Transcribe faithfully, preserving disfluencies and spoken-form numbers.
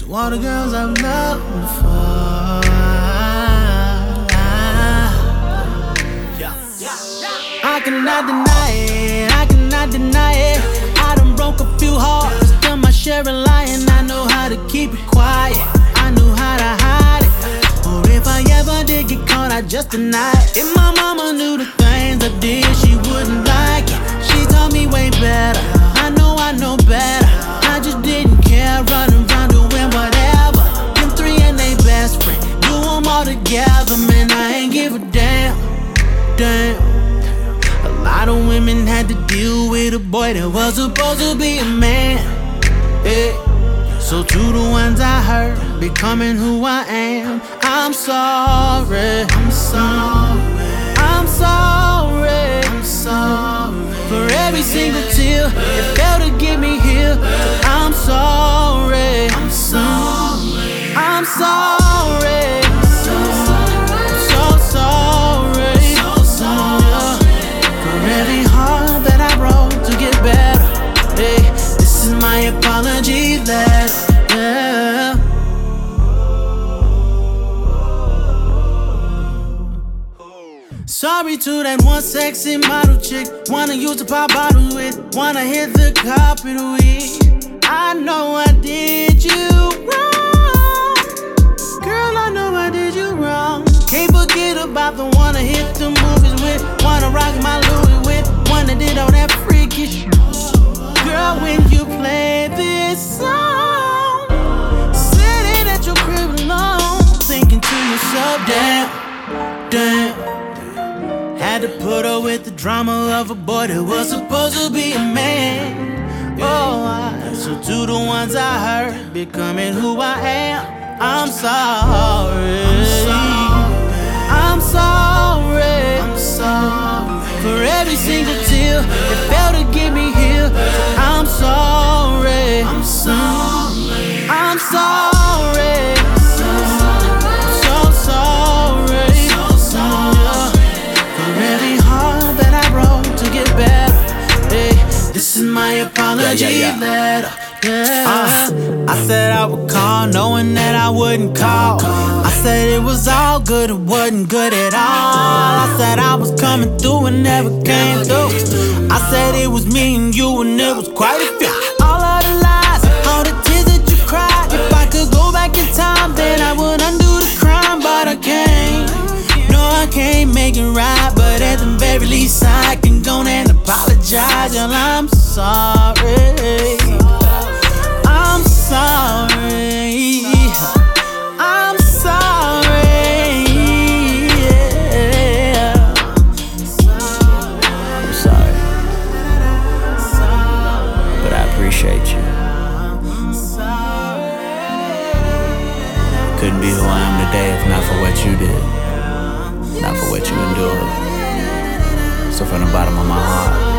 to all the girls I've loved before. I cannot deny it, I cannot deny it. I done broke a few hearts, done my share of lying. I know how to keep it quiet, I knew how to hide it. Or if I ever did get caught, I just deny it. If my mama knew the things I did, she wouldn't like it. She taught me way better, I know I know better. I just didn't care, running around doing whatever. Them three and they best friend, do them all together. Man, I ain't give a damn, damn. A lot of women had to deal with a boy that was supposed to be a man, yeah. So to the ones I hurt, becoming who I am, I'm sorry, I'm sorry, I'm sorry, I'm sorry for every single tear that failed to get me here. I'm sorry, I'm sorry, I'm sorry, so sorry, so sorry for every heart that I broke to get better. Hey, this is my apology letter, yeah. Sorry to that one sexy model chick, wanna use to pop bottles with, wanna hit the carpet with. I know I did you wrong, girl, I know I did you wrong. Can't forget about the one I hit the movies with, wanna rock my Louis with, one that did all that freaky shit. Girl, when you play this song, sitting at your crib alone, thinking to yourself, damn, damn. Had to put up with the drama of a boy that was supposed to be a man. Oh, I, so to the ones I hurt, becoming who I am, I'm sorry. I'm sorry, I'm sorry for every single tear that failed to get me here. I'm sorry, I'm sorry, I'm sorry, so sorry, so sorry for every heart that I broke to get better. Hey, this is my apology yeah, yeah, yeah. letter. Yeah. Uh, I said I would call, knowing that I wouldn't call. I said it was all good, it wasn't good at all. I said I was coming through and never came through. I said it was me and you and it was quite a few. All of the lies, all the tears that you cried. If I could go back in time, then I would undo the crime, but I can't. No, I can't make it right, but at the very least I can go and apologize. Girl, I'm sorry, I'm sorry, I'm sorry, yeah. I'm sorry, but I appreciate you. Couldn't be who I am today if not for what you did, not for what you endured. So from the bottom of my heart,